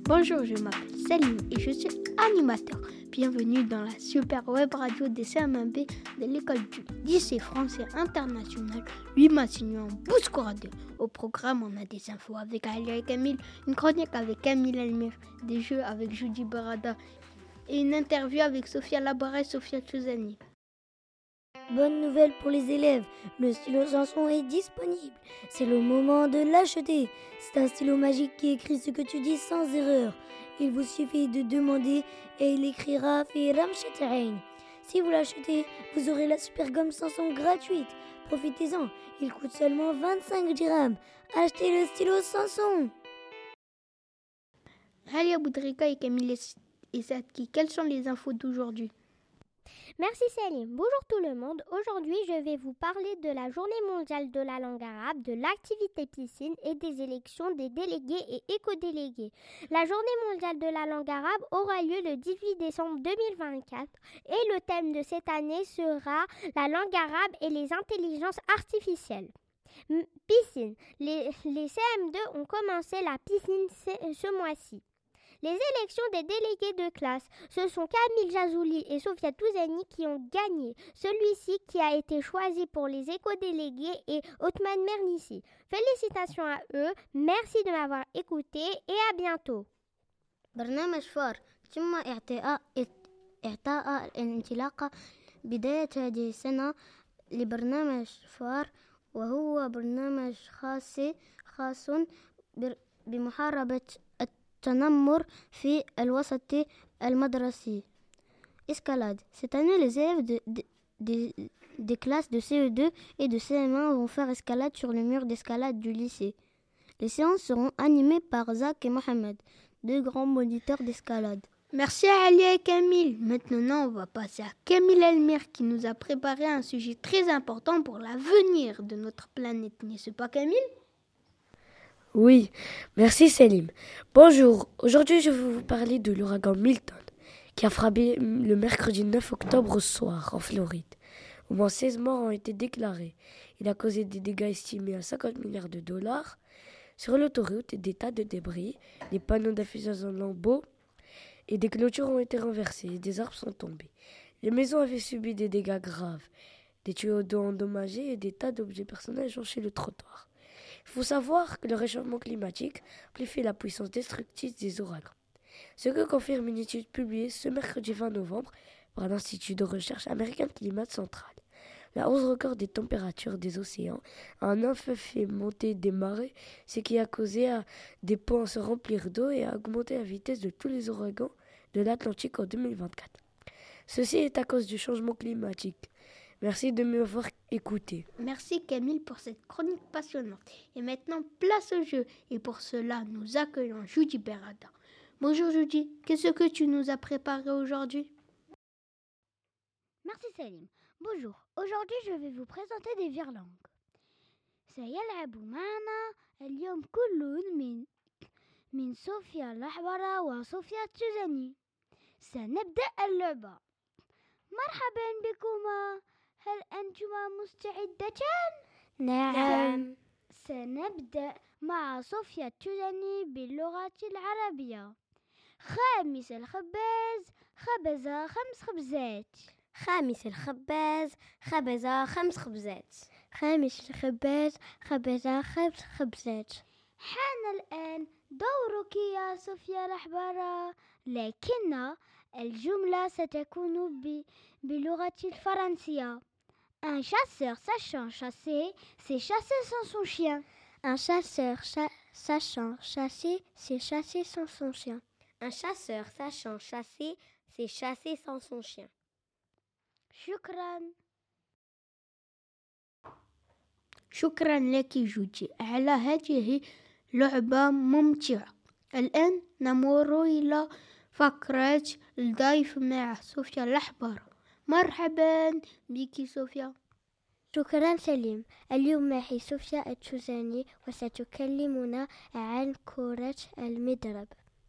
Bonjour, je m'appelle Salim et je suis animateur. Bienvenue dans la super web radio des CM1B de l'école du lycée français international 8 Massignon Bouscoradé. Au programme, on a des infos avec Alia et Camille, une chronique avec Camille Elmire, des jeux avec Judy Barada et une interview avec Sophia Labara et Sophia Tchouzani. Bonne nouvelle pour les élèves, le stylo Sanson est disponible. C'est le moment de l'acheter. C'est un stylo magique qui écrit ce que tu dis sans erreur. Il vous suffit de demander et il écrira fi ramshat ayn. Si vous l'achetez, vous aurez la super gomme Sanson gratuite. Profitez-en, il coûte seulement 25 dirhams. Achetez le stylo Sanson. Alia Boudrika et Camille et Sadki, quelles sont les infos d'aujourd'hui? Merci Salim. Bonjour tout le monde. Aujourd'hui, je vais vous parler de la Journée mondiale de la langue arabe, de l'activité piscine et des élections des délégués et éco-délégués. La Journée mondiale de la langue arabe aura lieu le 18 décembre 2024 et le thème de cette année sera la langue arabe et les intelligences artificielles. Piscine. Les CM2 ont commencé la piscine ce mois-ci. Les élections des délégués de classe, ce sont Camille Jazouli et Sophia Tchouzani qui ont gagné. Celui-ci qui a été choisi pour les éco-délégués est Othman Mernissi. Félicitations à eux, merci de m'avoir écouté et à bientôt. برنامج فار تم إعطاء الانطلاقة بداية هذه السنة لبرنامج فار وهو برنامج خاص بمحاربة التنمر في الوسط المدرسي. Escalade. Cette année, les élèves des classes de CE2 et de CM1 vont faire escalade sur le mur d'escalade du lycée. Les séances seront animées par Zach et Mohamed, deux grands moniteurs d'escalade. Merci à Alia et Camille. Maintenant, on va passer à Camille Elmire qui nous a préparé un sujet très important pour l'avenir de notre planète. N'est-ce pas Camille? Oui, merci Salim. Bonjour, aujourd'hui je vais vous parler de l'ouragan Milton qui a frappé le mercredi 9 octobre au soir en Floride. Au moins 16 morts ont été déclarés. Il a causé des dégâts estimés à 50 milliards de dollars. Sur l'autoroute, des tas de débris, des panneaux d'affichage en lambeaux et des clôtures ont été renversées et des arbres sont tombés. Les maisons avaient subi des dégâts graves, des tuyaux d'eau endommagés et des tas d'objets personnels jonchaient le trottoir. Il faut savoir que le réchauffement climatique amplifie la puissance destructrice des ouragans. Ce que confirme une étude publiée ce mercredi 20 novembre par l'Institut de recherche américain de climat central. La hausse record des températures des océans a en effet fait monter des marées, ce qui a causé à des ponts à se remplir d'eau et à augmenter la vitesse de tous les ouragans de l'Atlantique en 2024. Ceci est à cause du changement climatique. Merci de m'avoir écouté. Merci Camille pour cette chronique passionnante. Et maintenant, place au jeu. Et pour cela, nous accueillons Judy Berada. Bonjour Judy, qu'est-ce que tu nous as préparé aujourd'hui? Merci Salim. Bonjour, aujourd'hui je vais vous présenter des virlangues. سيلعب معنا اليوم كل من صوفيا الأحمر وصوفيا تشوزاني. سنبدأ اللعبة. مرحبا بكما، هل أنتما مستعدتان؟ نعم. سنبدأ مع صوفيا تشوزاني باللغة العربية. خامس الخباز خبز 5 خبزات. خامس الخباز خبز 5 خبزات. خامس الخباز خبز 5 خبزات. حان الآن دورك يا صوفيا الأحمر، لكن الجملة ستكون باللغة الفرنسية. Un chasseur sachant chasser, c'est chasser sans son chien. Un chasseur sachant chasser, c'est chasser sans son chien. Un chasseur sachant chasser, c'est chasser sans son chien. شكرا لك جوجي على هذه لعبة ممتعة. الآن نمر إلى فقرة الضيف مع صوفيا الأحمر. مرحبا بك صوفيا. شكرا سليم. اليوم معي صوفيا التشوزاني وستكلمنا عن كرة المضرب.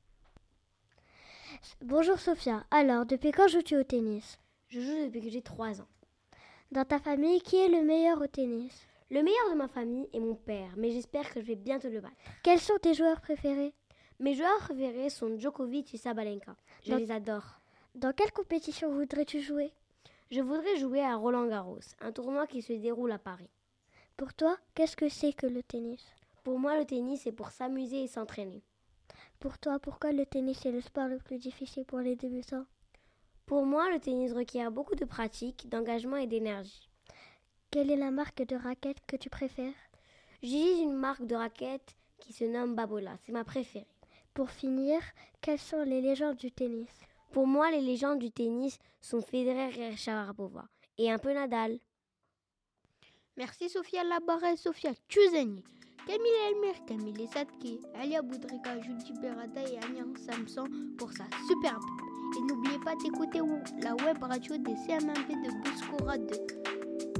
Bonjour Sophia. Alors, depuis quand joues-tu au tennis? Je joue depuis que j'ai 3 ans. Dans ta famille, qui est le meilleur au tennis? Le meilleur de ma famille est mon père, mais j'espère que je vais bientôt le battre. Quels sont tes joueurs préférés? Mes joueurs préférés sont Djokovic et Sabalenka. Je les adore. Dans quelle compétition voudrais-tu jouer? Je voudrais jouer à Roland-Garros, un tournoi qui se déroule à Paris. Pour toi, qu'est-ce que c'est que le tennis? Pour moi, le tennis, c'est pour s'amuser et s'entraîner. Pour toi, pourquoi le tennis est le sport le plus difficile pour les débutants? Pour moi, le tennis requiert beaucoup de pratique, d'engagement et d'énergie. Quelle est la marque de raquette que tu préfères? J'utilise une marque de raquette qui se nomme Babola, c'est ma préférée. Pour finir, quelles sont les légendes du tennis? Pour moi, les légendes du tennis sont Federer et Sharapova, et un peu Nadal. Merci Sophia Labarre et Sophia Tchouzani, Camille Elmir, Camille Sadki, Alia Boudrika, Judy Berada et Anya Samson pour sa superbe. Et n'oubliez pas d'écouter la web radio des CMMP de Bouskoura 2.